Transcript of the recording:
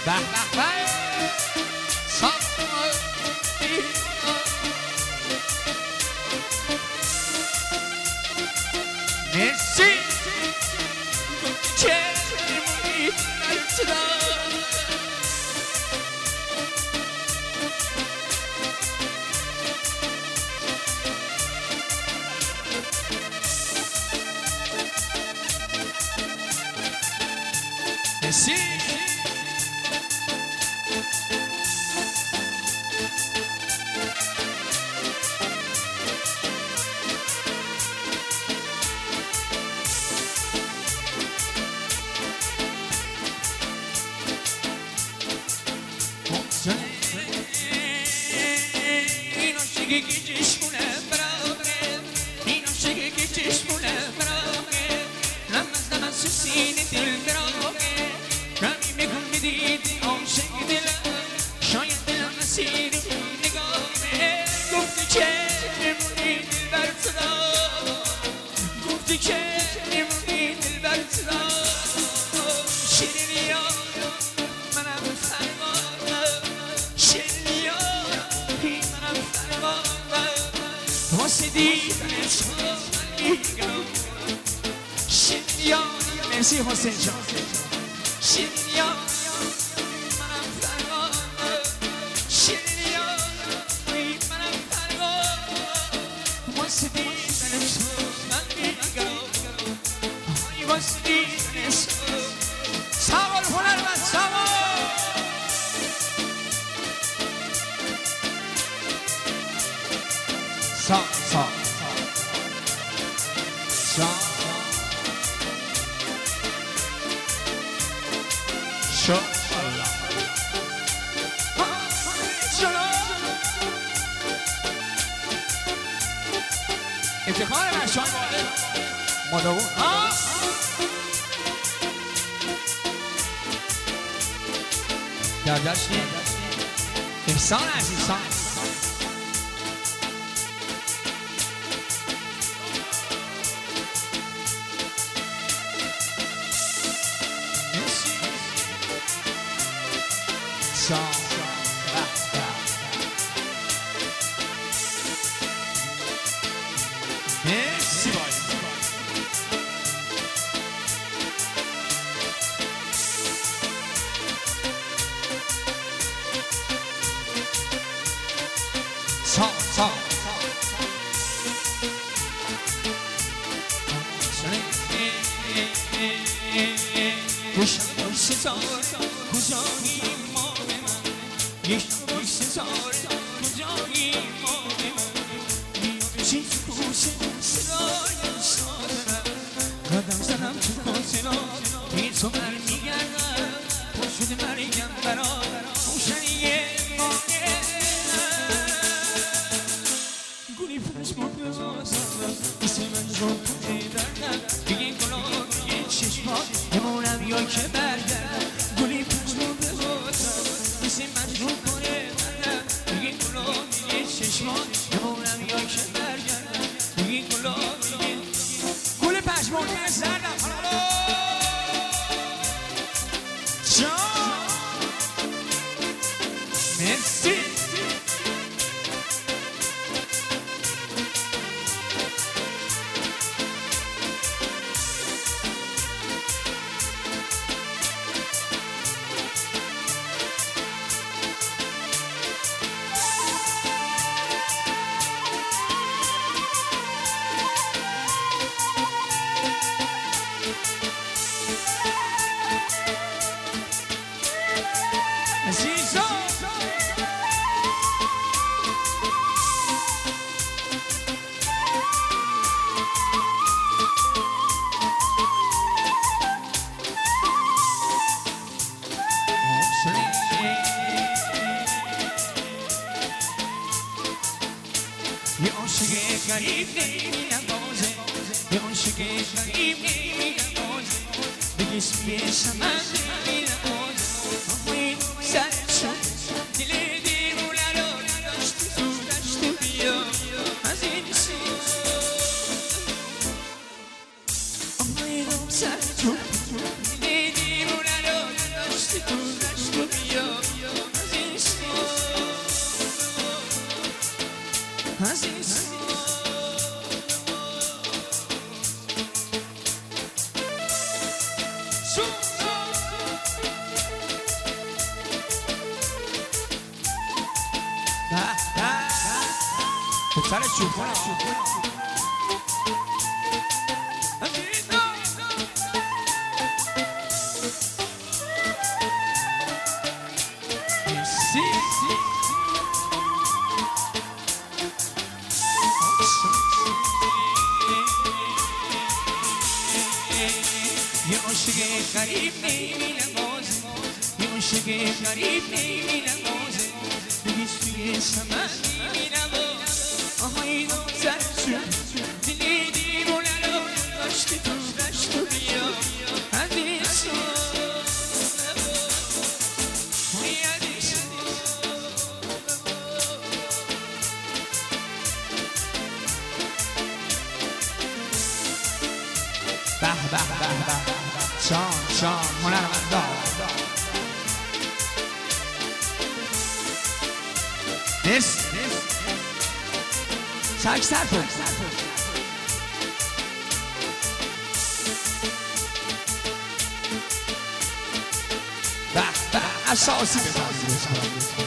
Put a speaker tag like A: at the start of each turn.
A: به به به مرسی که میمونی مرسی این عاشقی که چشمونه براغه این عاشقی که چشمونه براغه رمز سینه دل براغه رمی میکن بدید عاشق دلم شاید دلم مسیر نگاهه گفتی که میمونی دل بر صدا گفتی که میمونی دل بر صدا شیرینی ها منم فرمانم شیرینی ها منم فرمانم واسه دیدن شما میگم شیرینی ها مرسی حسین جان شیرینی ها منم فرمانم شیرینی ها منم فرمانم واسه دیدن شما میگم واسه دیدن شما سوال هنرمند سوال سا شو افتخار مرشان مداوم در جشن احسان عزیزان مرسی باید سا گوش ستاره کجایی ما به من گوش ستاره کجایی ما به من میابشی تو گوشه صدای سادرم قدم زنم تو کاسنا بی تو برمیگردم پشت مرگم برا روشنی مانه گلی پشمون بازم مثل من رو پوزی دردم بگه گلاب بگه چشمات بمونم یا که بردم گلی پشمون بازم مثل من رو کنه دردم بگه گلاب بگه چشمات بمونم یا که برگردم بگه گلاب بگه گل پشمون بزردم جان مرسی یه عاشق غریب نمی‌نوازه یه عاشق غریب نمی‌نوازه بگه اسمیش من نمی‌نوازه اما این سرشون دل دیوونه رو نداشتی تو دشت بیا از این سیز اما این سرشون دل دیوونه رو نداشتی تو دشت بیا پسر شوخونه یه عاشق غریب نمی‌نوازه یه عاشق غریب نمی‌نوازه بگیش توی سمن نمی‌نوازه آهای نازنشون دلی دیوونه رو داشتی تو دشت و بیا حدیثو به به به به شان هنرمندا مرسی سکستر کن به به اساسی بزنید